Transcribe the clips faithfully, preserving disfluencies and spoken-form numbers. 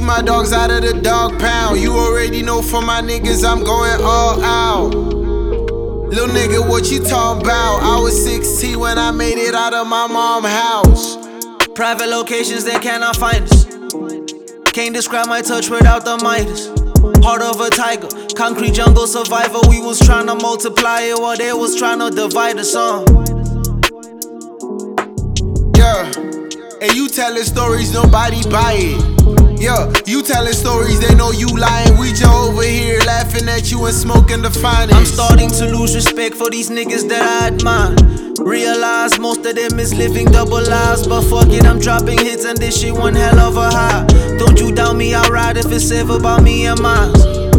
my dogs out of the dog pound. You already know for my niggas I'm going all out. Lil' nigga, what you talking about? I was sixteen when I made it out of my mom's house. Private locations, they cannot find us. Can't describe my touch without the Midas. Heart of a tiger, concrete jungle survivor. We was tryna multiply it while they was tryna divide us on. Yeah, and you telling stories, nobody buy it. Yeah, you telling stories, they know you lying. We just over here laughing at you and smoking the finest. I'm starting to lose respect for these niggas that I admire. Realize most of them is living double lives, but fuck it, I'm dropping hits and this shit one hell of a high. Don't you doubt me, I'll ride if it's ever about me and mine.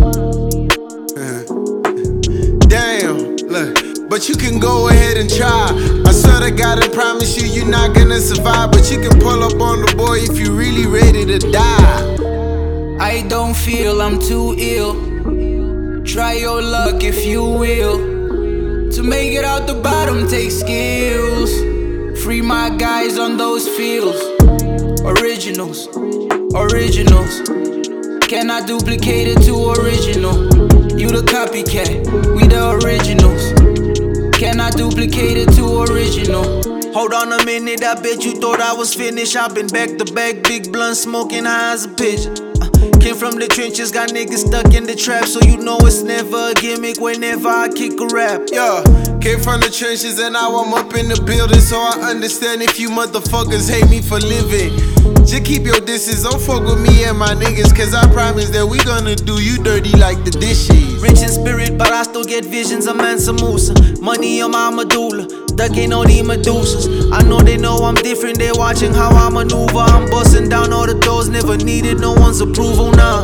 Damn, look, but you can go ahead and try. I swear to God, I promise you, you're not gonna survive. But you can pull up on the boy if you really ready to die. I don't feel I'm too ill. Try your luck if you will. To make it out the bottom takes skills. Free my guys on those fields. Originals, originals. Cannot duplicate it to original. You the copycat, we the originals. Cannot duplicate it to original. Hold on a minute, I bet you thought I was finished. I've been back to back, big blunt smoking high as a pigeon. uh, Came from the trenches, got niggas stuck in the trap. So you know it's never a gimmick whenever I kick a rap. Yeah, came from the trenches and now I'm up in the building. So I understand if you motherfuckers hate me for living. Just keep your distance, don't fuck with me and my niggas. Cause I promise that we gonna do you dirty like the dishes. Rich in spirit, but I still get visions of Mansa Musa. Money on my medulla, ducking all these Medusas. I know they know I'm different, they watching how I maneuver. I'm busting down all the doors, never needed no one's approval now.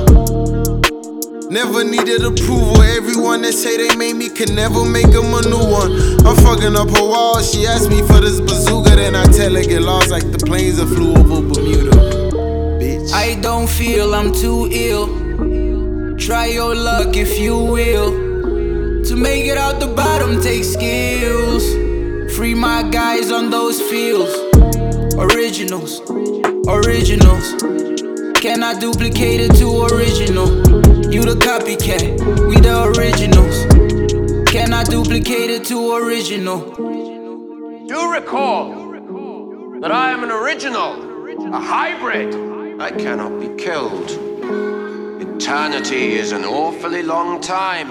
Never needed approval, everyone that say they made me can never make them a new one. I'm fucking up her wall, she asked me for this bazooka. Then I tell her get lost like the planes that flew over Bermuda. Bitch, I don't feel I'm too ill. Try your luck if you will. To make it out the bottom takes skills. Free my guys on those fields. Originals, originals. Cannot duplicate it to original. You the copycat, we the originals. Cannot duplicate it to original. Do recall that I am an original, a hybrid. I cannot be killed. Eternity is an awfully long time.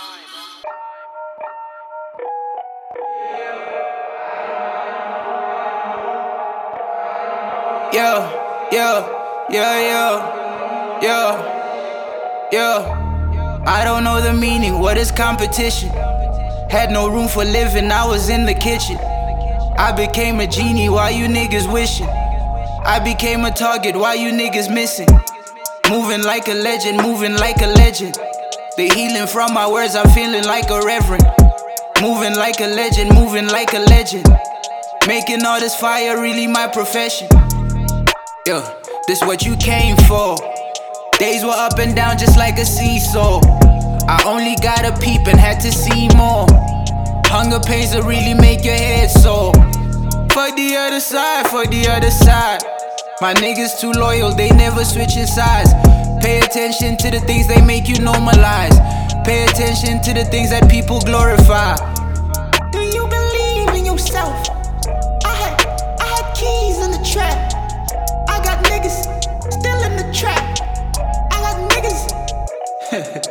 Yeah, yeah, yeah, yeah, yeah. Yeah, I don't know the meaning, what is competition? Had no room for living, I was in the kitchen. I became a genie, why you niggas wishing? I became a target, why you niggas missing? Moving like a legend, moving like a legend. The healing from my words, I'm feeling like a reverend. Moving like a legend, moving like a legend. Making all this fire really my profession. Yeah, this what you came for. Days were up and down just like a seesaw. I only got a peep and had to see more. Hunger pains will really make your head sore. Fuck the other side, fuck the other side. My niggas too loyal, they never switching sides. Pay attention to the things they make you normalize. Pay attention to the things that people glorify. Do you believe in yourself? I had, I had keys in the trap. I got niggas still in the trap. I got niggas